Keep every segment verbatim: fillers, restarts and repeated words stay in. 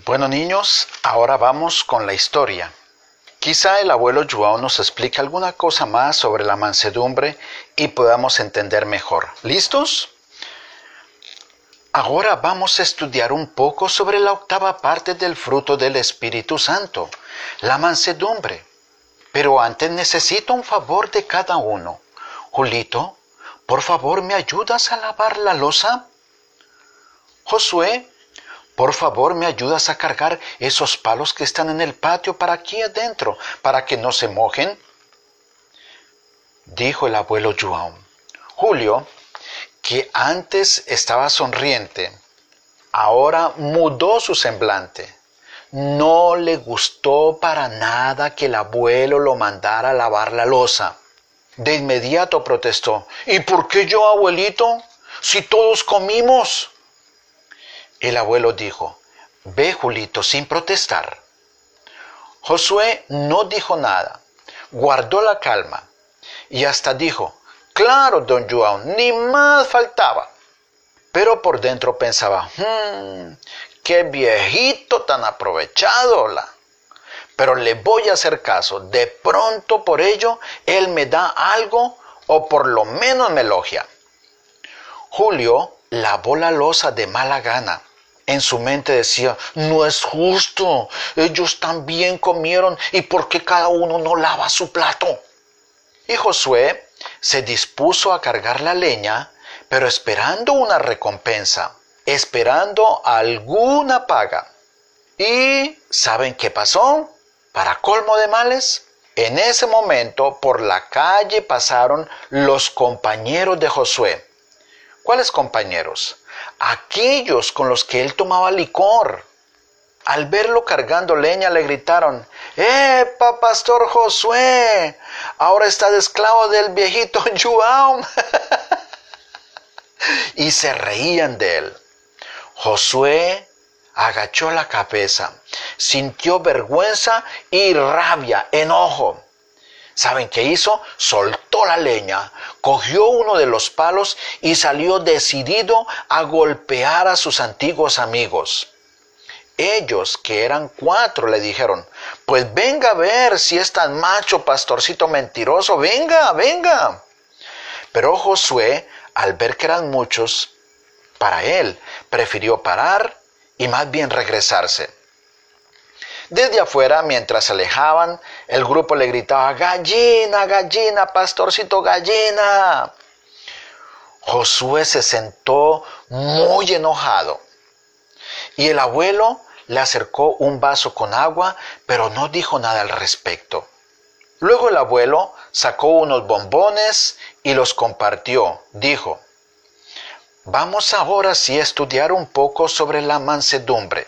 Bueno, niños, ahora vamos con la historia. Quizá el abuelo João nos explique alguna cosa más sobre la mansedumbre y podamos entender mejor. ¿Listos? Ahora vamos a estudiar un poco sobre la octava parte del fruto del Espíritu Santo, la mansedumbre. Pero antes necesito un favor de cada uno. Julito, por favor, ¿me ayudas a lavar la loza? Josué, por favor, ¿me ayudas a cargar esos palos que están en el patio para aquí adentro, para que no se mojen? Dijo el abuelo João. Julio, que antes estaba sonriente, ahora mudó su semblante. No le gustó para nada que el abuelo lo mandara a lavar la loza. De inmediato protestó. ¿Y por qué yo, abuelito? Si todos comimos. El abuelo dijo, ve, Julito, sin protestar. Josué no dijo nada, guardó la calma y hasta dijo, claro, don João, ni más faltaba. Pero por dentro pensaba, hmm, qué viejito tan aprovechado. La. Pero le voy a hacer caso, de pronto por ello él me da algo o por lo menos me elogia. Julio lavó la loza de mala gana. En su mente decía, no es justo, ellos también comieron y ¿por qué cada uno no lava su plato? Y Josué se dispuso a cargar la leña, pero esperando una recompensa, esperando alguna paga. ¿Y saben qué pasó? Para colmo de males, en ese momento por la calle pasaron los compañeros de Josué. ¿Cuáles compañeros? Aquellos con los que él tomaba licor. Al verlo cargando leña le gritaron, ¡epa, pastor Josué! Ahora está de esclavo del viejito João. Y se reían de él. Josué agachó la cabeza, sintió vergüenza y rabia, enojo. ¿Saben qué hizo? Soltó la leña, cogió uno de los palos y salió decidido a golpear a sus antiguos amigos. Ellos, que eran cuatro, le dijeron, pues venga a ver si es tan macho, pastorcito mentiroso, venga, venga. Pero Josué, al ver que eran muchos, para él, prefirió parar y más bien regresarse. Desde afuera, mientras se alejaban, el grupo le gritaba, gallina, gallina, pastorcito, gallina. Josué se sentó muy enojado y el abuelo le acercó un vaso con agua, pero no dijo nada al respecto. Luego el abuelo sacó unos bombones y los compartió. Dijo, vamos ahora sí a estudiar un poco sobre la mansedumbre.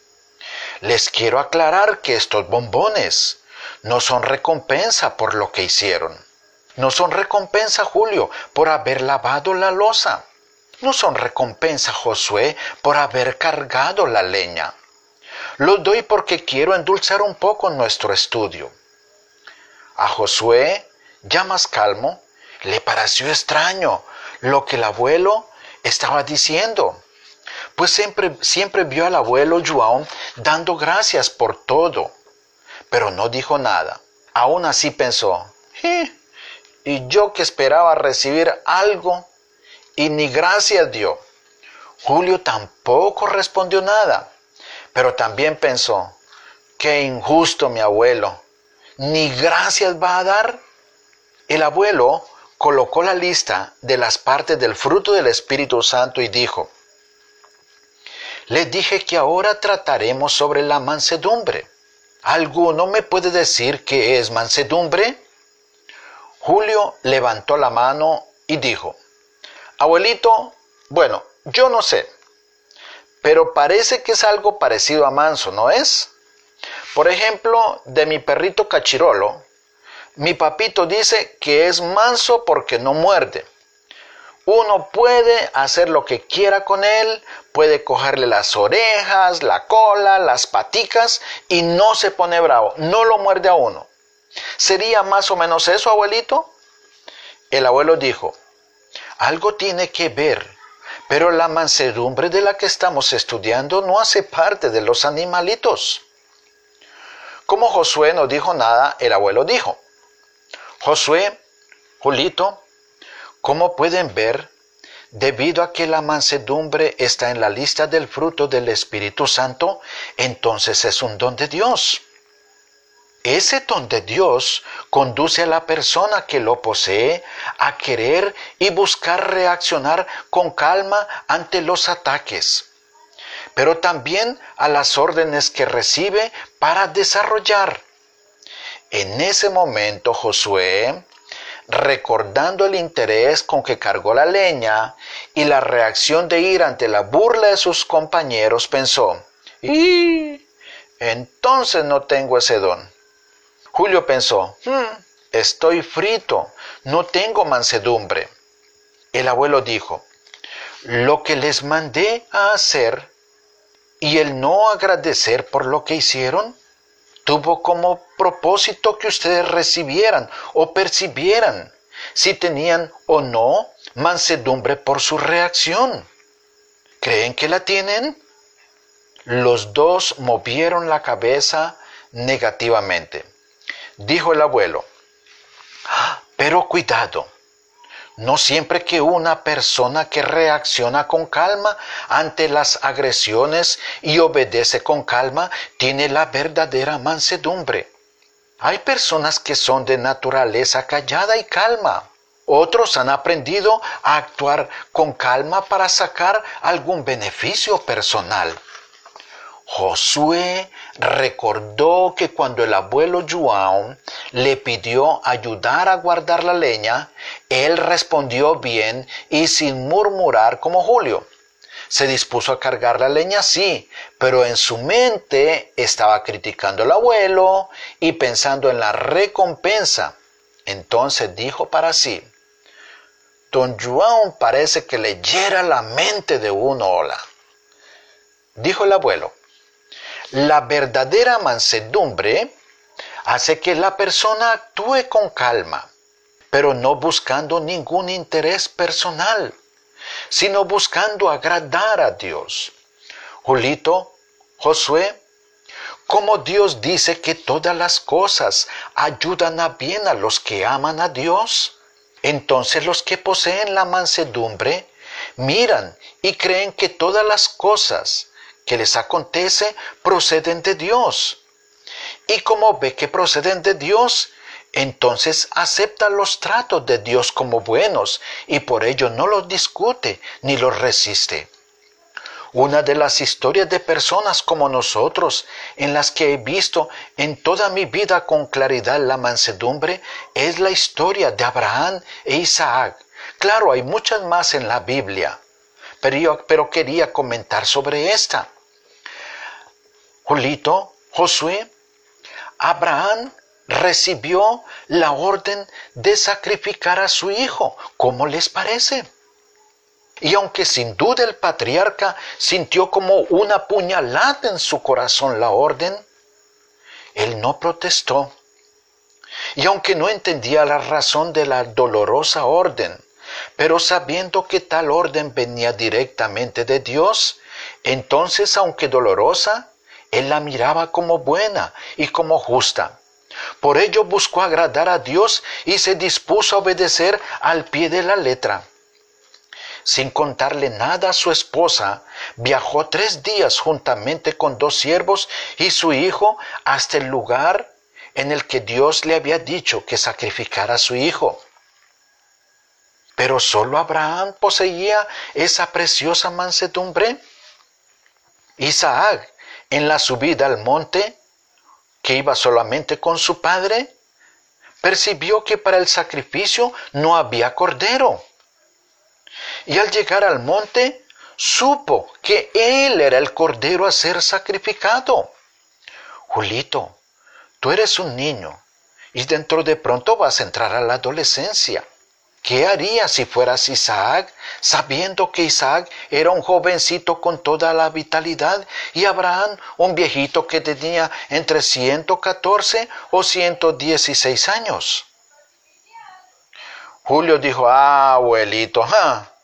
Les quiero aclarar que estos bombones no son recompensa por lo que hicieron. No son recompensa, Julio, por haber lavado la loza. No son recompensa, Josué, por haber cargado la leña. Los doy porque quiero endulzar un poco nuestro estudio. A Josué, ya más calmo, le pareció extraño lo que el abuelo estaba diciendo. Pues siempre, siempre vio al abuelo João dando gracias por todo, pero no dijo nada. Aún así pensó, ¿y y yo que esperaba recibir algo y ni gracias dio? Julio tampoco respondió nada, pero también pensó, qué injusto mi abuelo, ¿ni gracias va a dar? El abuelo colocó la lista de las partes del fruto del Espíritu Santo y dijo, les dije que ahora trataremos sobre la mansedumbre. ¿Alguno me puede decir qué es mansedumbre? Julio levantó la mano y dijo, abuelito, bueno, yo no sé, pero parece que es algo parecido a manso, ¿no es? Por ejemplo, de mi perrito Cachirolo, mi papito dice que es manso porque no muerde. Uno puede hacer lo que quiera con él, puede cogerle las orejas, la cola, las paticas y no se pone bravo, no lo muerde a uno. ¿Sería más o menos eso, abuelito? El abuelo dijo, algo tiene que ver, Pero la mansedumbre de la que estamos estudiando no hace parte de los animalitos. Como Josué no dijo nada, el abuelo dijo: Josué, Julito, como pueden ver, debido a que la mansedumbre está en la lista del fruto del Espíritu Santo, entonces es un don de Dios. Ese don de Dios conduce a la persona que lo posee a querer y buscar reaccionar con calma ante los ataques, pero también a las órdenes que recibe para desarrollar. En ese momento Josué, recordando el interés con que cargó la leña y la reacción de ira ante la burla de sus compañeros, pensó: ¡y! Entonces no tengo ese don. Julio pensó: hmm, estoy frito, no tengo mansedumbre. El abuelo dijo: lo que les mandé a hacer y el no agradecer por lo que hicieron, tuvo como propósito que ustedes recibieran o percibieran si tenían o no mansedumbre por su reacción. ¿Creen que la tienen? Los dos movieron la cabeza negativamente. Dijo el abuelo: pero cuidado, no siempre que una persona que reacciona con calma ante las agresiones y obedece con calma tiene la verdadera mansedumbre. Hay personas que son de naturaleza callada y calma. Otros han aprendido a actuar con calma para sacar algún beneficio personal. Josué recordó que cuando el abuelo João le pidió ayudar a guardar la leña, él respondió bien y sin murmurar como Julio. Se dispuso a cargar la leña, sí, pero en su mente estaba criticando al abuelo y pensando en la recompensa. Entonces dijo para sí: don João parece que leyera la mente de un ola. Dijo el abuelo: la verdadera mansedumbre hace que la persona actúe con calma, pero no buscando ningún interés personal, sino buscando agradar a Dios. Julito, Josué, como Dios dice que todas las cosas ayudan a bien a los que aman a Dios, entonces los que poseen la mansedumbre miran y creen que todas las cosas que les acontece proceden de Dios. Y como ve que proceden de Dios, entonces acepta los tratos de Dios como buenos y por ello no los discute ni los resiste. Una de las historias de personas como nosotros en las que he visto en toda mi vida con claridad la mansedumbre es la historia de Abraham e Isaac. Claro, hay muchas más en la Biblia, pero yo pero quería comentar sobre esta. Julito, Josué, Abraham recibió la orden de sacrificar a su hijo. ¿Cómo les parece? Y aunque sin duda el patriarca sintió como una puñalada en su corazón la orden, él no protestó. Y aunque no entendía la razón de la dolorosa orden, pero sabiendo que tal orden venía directamente de Dios, entonces, aunque dolorosa, él la miraba como buena y como justa. Por ello buscó agradar a Dios y se dispuso a obedecer al pie de la letra. Sin contarle nada a su esposa, viajó tres días juntamente con dos siervos y su hijo hasta el lugar en el que Dios le había dicho que sacrificara a su hijo. Pero solo Abraham poseía esa preciosa mansedumbre. Isaac, en la subida al monte, que iba solamente con su padre, percibió que para el sacrificio no había cordero. Y al llegar al monte, supo que él era el cordero a ser sacrificado. Julito, tú eres un niño y dentro de pronto vas a entrar a la adolescencia. ¿Qué harías si fueras Isaac, sabiendo que Isaac era un jovencito con toda la vitalidad y Abraham un viejito que tenía entre ciento catorce o ciento dieciséis años? Julio dijo: ah, abuelito, ¿ah?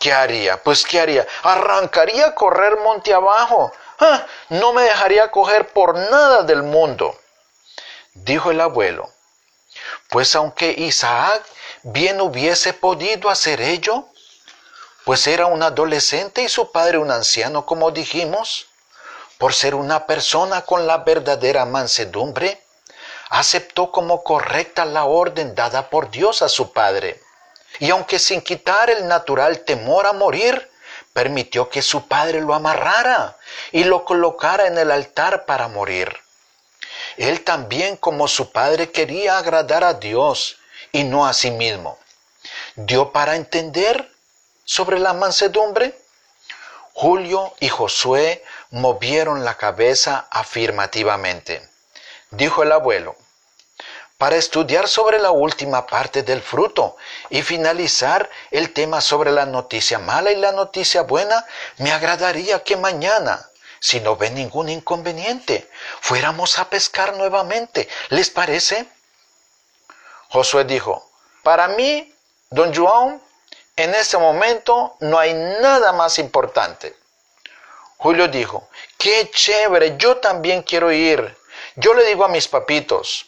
¿Qué haría? Pues ¿qué haría? Arrancaría a correr monte abajo. ¡Ah! No me dejaría coger por nada del mundo. Dijo el abuelo, pues aunque Isaac bien hubiese podido hacer ello, pues era un adolescente y su padre un anciano, como dijimos, por ser una persona con la verdadera mansedumbre, aceptó como correcta la orden dada por Dios a su padre. Y aunque sin quitar el natural temor a morir, permitió que su padre lo amarrara y lo colocara en el altar para morir. Él también, como su padre, quería agradar a Dios y no a sí mismo. ¿Dio para entender sobre la mansedumbre? Julio y Josué movieron la cabeza afirmativamente. Dijo el abuelo, para estudiar sobre la última parte del fruto y finalizar el tema sobre la noticia mala y la noticia buena, me agradaría que mañana, si no ven ningún inconveniente, fuéramos a pescar nuevamente. ¿Les parece? Josué dijo, para mí, don Juan, en este momento no hay nada más importante. Julio dijo, qué chévere, yo también quiero ir. Yo le digo a mis papitos,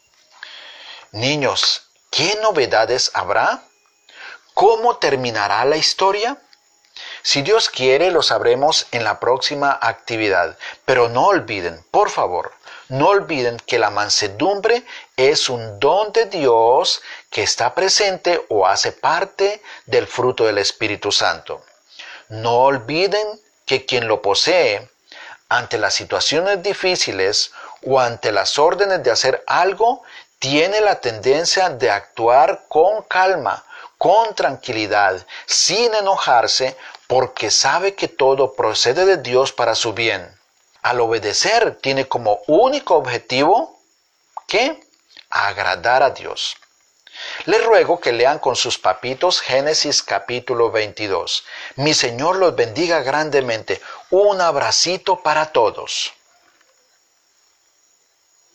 niños, ¿qué novedades habrá? ¿Cómo terminará la historia? Si Dios quiere, lo sabremos en la próxima actividad. Pero no olviden, por favor, no olviden que la mansedumbre es un don de Dios que está presente o hace parte del fruto del Espíritu Santo. No olviden que quien lo posee, ante las situaciones difíciles o ante las órdenes de hacer algo, tiene la tendencia de actuar con calma, con tranquilidad, sin enojarse, porque sabe que todo procede de Dios para su bien. Al obedecer, tiene como único objetivo, ¿qué? Agradar a Dios. Les ruego que lean con sus papitos Génesis capítulo veintidós. Mi Señor los bendiga grandemente. Un abracito para todos.